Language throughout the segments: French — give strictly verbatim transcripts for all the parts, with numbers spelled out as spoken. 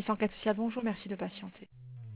Service enquête sociale, bonjour, merci de patienter.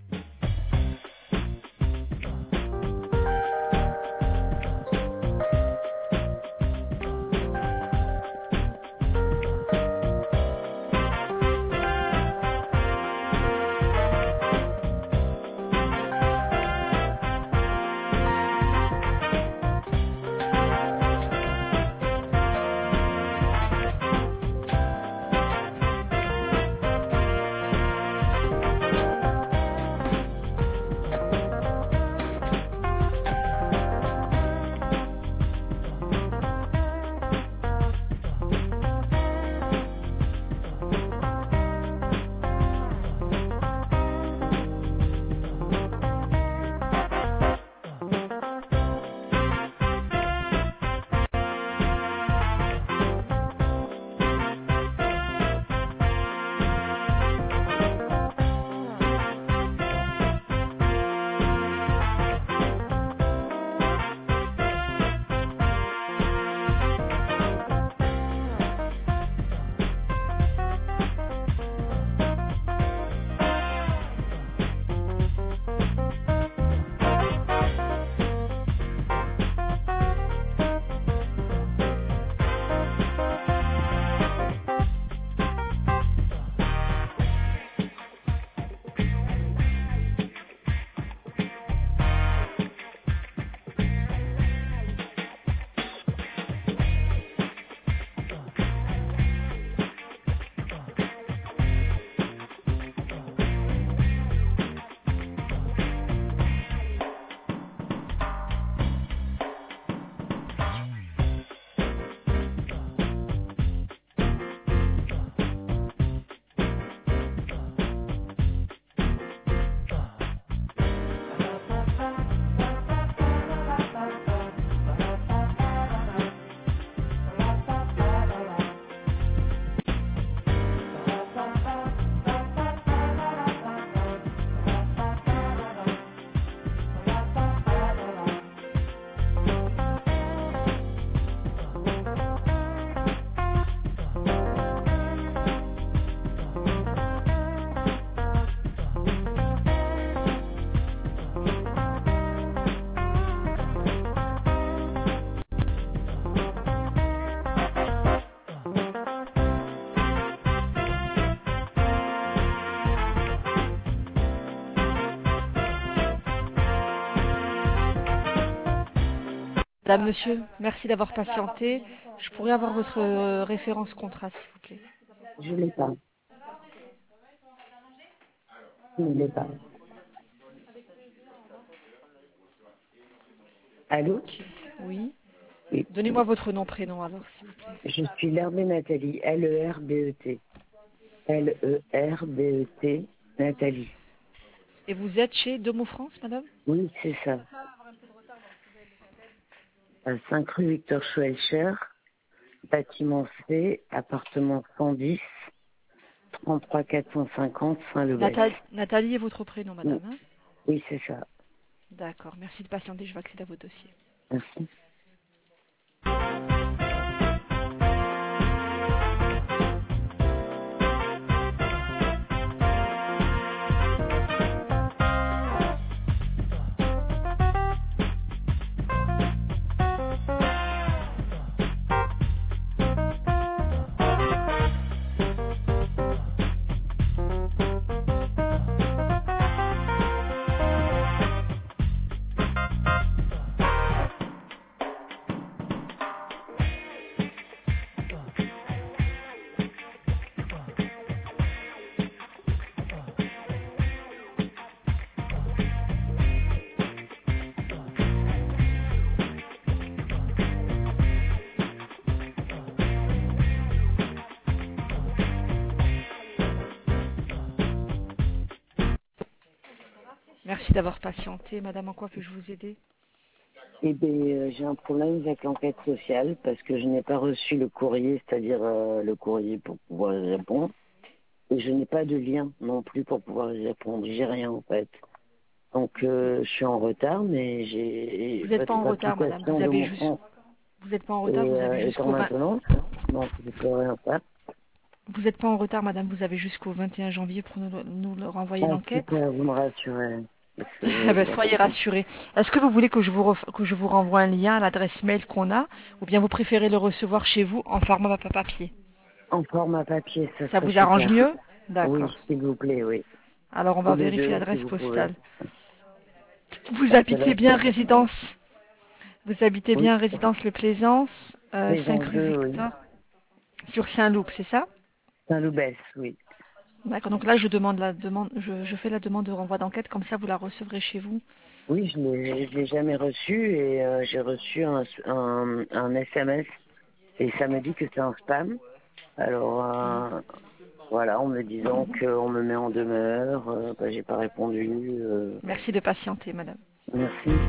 Madame, monsieur, merci d'avoir patienté. Je pourrais avoir votre euh, référence contrat, s'il vous plaît. Je ne l'ai pas. Je ne l'ai pas. Allô? Ok, oui. Oui. Donnez-moi votre nom, prénom, alors, s'il vous plaît. Je suis Lherbet Nathalie, L E R B E T. L E R B E T, Nathalie. Et vous êtes chez Domo France, madame? Oui, c'est ça. À cinq rue Victor Schwelcher, bâtiment C, appartement cent dix, trente-trois quatre cent cinquante, Saint-Levès. Nathalie, Nathalie est votre prénom, madame, hein? Oui, c'est ça. D'accord, merci de patienter, je vais accéder à votre dossier. Merci. Merci d'avoir patienté. Madame, en quoi puis-je vous aider? Eh bien, euh, j'ai un problème avec l'enquête sociale parce que je n'ai pas reçu le courrier, c'est-à-dire euh, le courrier pour pouvoir y répondre. Et je n'ai pas de lien non plus pour pouvoir y répondre. J'ai rien en fait. Donc euh, je suis en retard, mais j'ai Vous n'êtes pas en votre retard, madame. application Vous de avez mon juste... compte Vous n'êtes pas en est, retard, vous avez euh, étant jusqu'au vingt... maintenant, donc je peux rien faire. Vous n'êtes pas en retard, madame, vous avez jusqu'au vingt et un janvier pour nous, nous le renvoyer Ah, l'enquête. super, vous me rassurez. Parce que Eh ben, je- soyez rassurés. Est-ce que vous voulez que je vous, ref- que je vous renvoie un lien à l'adresse mail qu'on a, ou bien vous préférez le recevoir chez vous en format pa- papier? En format papier, ça Ça serait vous arrange super. mieux? Oui, D'accord. s'il vous plaît, oui. Alors, on Ou va les vérifier deux, si l'adresse vous pouvez. postale. Vous Parce que là, habitez bien résidence Vous habitez oui, bien résidence Le Plaisance, euh, cinq Plaisance rue deux, oui. Victor, sur Saint-Loup, c'est ça? Saint-Loubès, oui. D'accord. Donc là, je demande la demande, je, je fais la demande de renvoi d'enquête, comme ça vous la recevrez chez vous. Oui, je l'ai je l'ai jamais reçu et euh, j'ai reçu un, un, un S M S et ça me dit que c'est un spam. Alors, euh, voilà, en me disant qu'on me met en demeure, euh, bah, j'ai pas répondu. euh, Merci de patienter, madame. merci.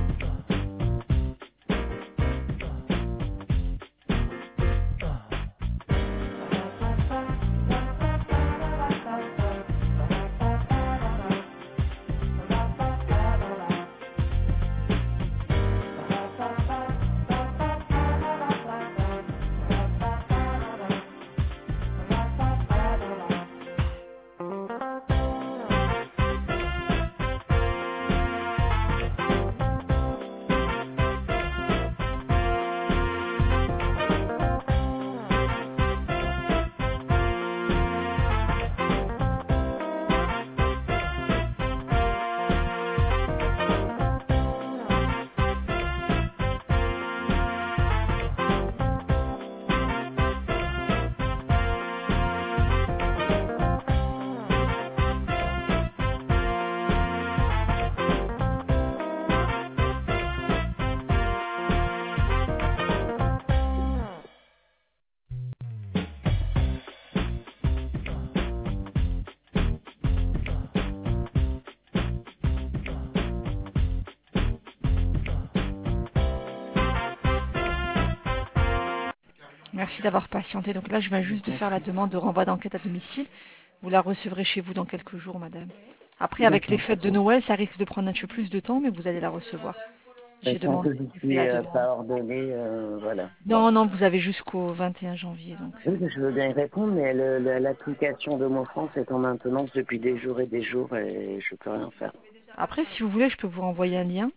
Merci d'avoir patienté. Donc là, je viens juste de faire la demande de renvoi d'enquête à domicile. Vous la recevrez chez vous dans quelques jours, madame. Après, avec les D'accord. fêtes de Noël, ça risque de prendre un peu plus de temps, mais vous allez la recevoir. Et J'ai tant demandé, que je j'ai fait suis la euh, demande. pas ordonné, euh, voilà. Non, non, vous avez jusqu'au vingt et un janvier, donc. Oui, je veux bien y répondre, mais le- le- l'application de mon France est en maintenance depuis des jours et des jours et je peux rien faire. Après, si vous voulez, je peux vous renvoyer un lien.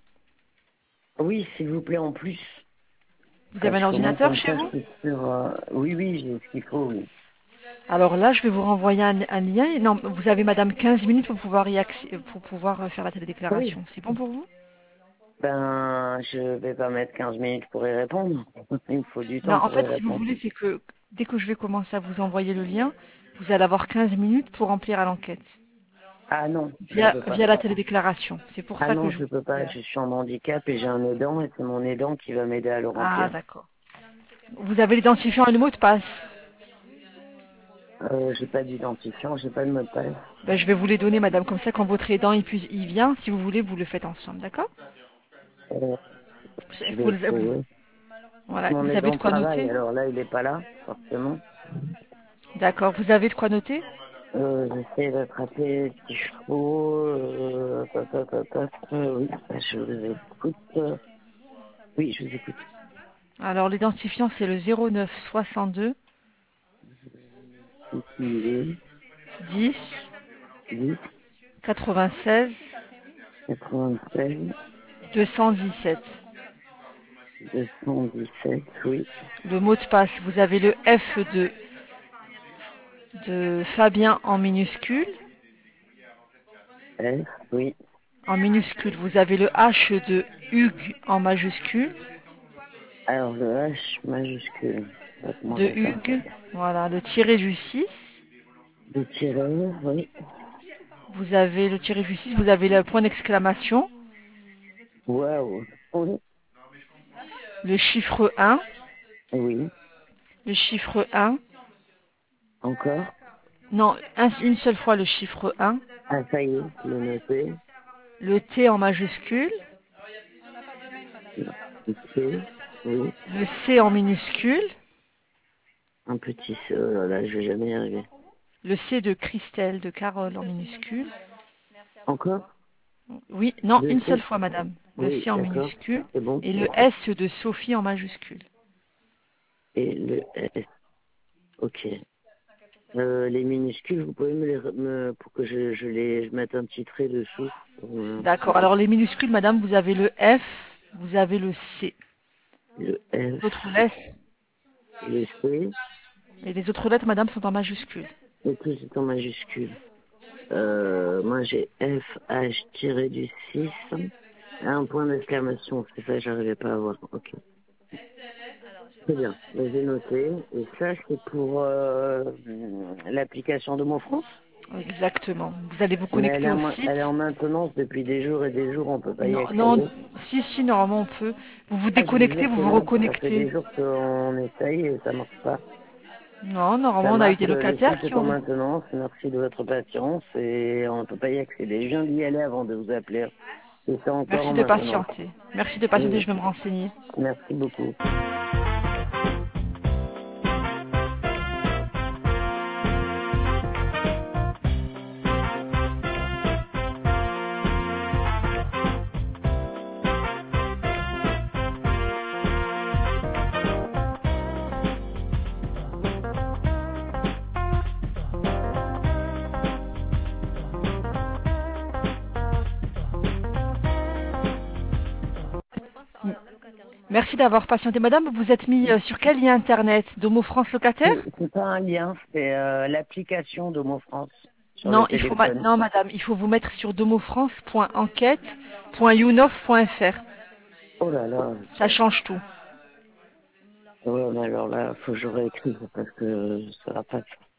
Oui, s'il vous plaît, en plus. Vous avez Parce un que moi, ordinateur comme chez ça, je vous? suis sûr... euh, Oui, oui, j'ai ce qu'il faut, oui. Alors là, je vais vous renvoyer un, un lien. Et non, vous avez, madame, quinze minutes pour pouvoir y accé- pour pouvoir euh, faire la Oui. télédéclaration. C'est bon pour vous? Ben, je vais pas mettre quinze minutes pour y répondre. Il me faut du Non, temps en pour y fait, si vous répondre. voulez, c'est que dès que je vais commencer à vous envoyer le lien, vous allez avoir quinze minutes pour remplir à l'enquête Ah non, je via, peux pas. via la télédéclaration. C'est pour Ah ça que non, je je vous peux dis. pas. euh, Je suis en handicap et j'ai un aidant et c'est mon aidant qui va m'aider à le Ah, remplir. d'accord. Vous avez l'identifiant et le mot de passe. Euh, j'ai pas d'identifiant, j'ai pas de mot de passe. Ben, je vais vous les donner, madame, comme ça, quand votre aidant il, puisse- il vient, si vous voulez, vous le faites ensemble, d'accord? Euh, je vais Vous, vous- essayer. voilà, Mon vous avez aidant de quoi travaille, noter? alors là, il est pas là, forcément. D'accord, vous avez de quoi noter? Euh, j'essaie d'attraper ce qu'il faut. Euh, pa, pa, pa, pa, euh, oui, je vous écoute. Oui, je vous écoute. Alors, l'identifiant, c'est le zéro neuf soixante-deux dix, dix dix, quatre-vingt-seize quatre-vingt-seize, deux cent dix-sept. deux cent dix-sept, oui. Le mot de passe, vous avez le F de, de Fabien en minuscule. F, oui. En minuscule, vous avez le H de Hugues en majuscule. Alors, le H majuscule. Ça commence De à faire. Hugues, voilà, le tiré du six. Le tiret, oui. Vous avez le tiré du six, vous avez le point d'exclamation, Waouh. Oui. le chiffre un, Oui. le chiffre un. Encore. Non, un- une seule fois le chiffre un, Ah, ça y est, le noté. le T en majuscule, Le T, oui. le C en minuscule, Un petit C, oh là là, je vais jamais y arriver. le C de Christelle, de Carole en minuscule. Encore? Oui, non, Deux une seule C? fois, madame. Le Oui, C en d'accord. minuscule C'est bon. et le S de Sophie en majuscule. Et le S. Ok. Euh, les minuscules, vous pouvez me les, re- me, pour que je, je les, je mette un petit trait dessous. Euh, D'accord. Alors les minuscules, madame, vous avez le F, vous avez le C. le Les autres F, lettres, le C, et les autres lettres, madame, sont en majuscules. et tout c'est en majuscule. Euh, moi j'ai F, H tiré du six, un point d'exclamation, c'est ça que j'arrivais pas à voir. Ok. Très bien, ben, j'ai noté. Et ça, c'est pour euh, l'application de Mon France. Exactement. Vous allez vous Mais elle est, connecter au en, elle est en site. maintenance depuis des jours et des jours, on peut pas y Non, non, accéder. si, si, normalement on peut. Vous vous Ah, je déconnectez, disais vous que vous non, ça fait reconnectez. des jours qu'on essaye et ça marche pas. Non, Ça normalement on a eu marque, des le locataires site qui est en ont... maintenance, merci de votre patience et on ne peut pas y accéder. Je viens d'y aller avant de vous appeler et c'est encore en Merci de maintenance. patienter. Merci de patienter, Oui, je vais me renseigner. merci beaucoup. Merci d'avoir patienté. Madame, vous êtes mis euh, sur quel lien internet? Domo France locataire? C'est c'est pas un lien, c'est euh, l'application de Mon France sur le Non, il faut ma- téléphone. non, madame, il faut vous mettre sur domofrance point enquête point younov point fr. Oh là là, Ça change tout. ouais, mais alors là, faut que je réécrive parce que ça va pas.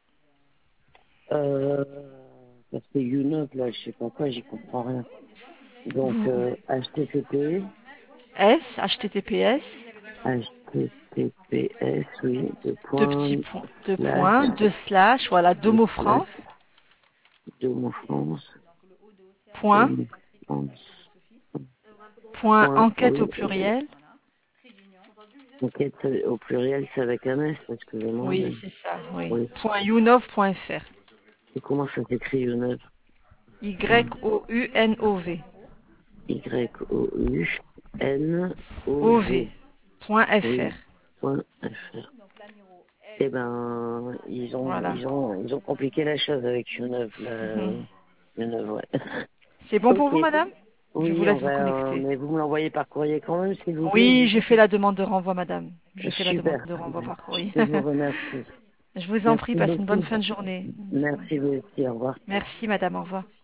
Euh, parce que YouNote, là, je sais pas quoi, j'y comprends rien. Donc, Vous, euh, H T T P, S, H T T P S, H T T P S, oui, de deux petits point, points, deux slash, points, deux slash, voilà, de Domo slash, France, de mon France, de point, mon France, point, point, enquête au oui, pluriel. enquête au pluriel, c'est avec un S, excusez-moi, Oui, mais, c'est ça, oui. oui. Point younov point fr. Et comment ça s'écrit YouNote? Point, Y-O-U-N-O-V. O-V. Y-O-U-N-O-V, Point oui, F R. point F R. Eh ben, ils ont, Voilà. ils ont, ils ont compliqué la chose avec YouNote, là. Mhm. YouNote, ouais. C'est bon pour Ok. vous, madame? Je vous Oui, on laisse vous va, euh, connecter. mais vous me l'envoyez par courrier quand même, s'il vous plaît. Oui, j'ai fait la demande de renvoi, madame. Je fais la demande Super. de renvoi par courrier. Je vous remercie. Je vous en prie, Merci passez une bonne beaucoup. fin de journée. Merci vous aussi. Au revoir. Merci, madame, au revoir.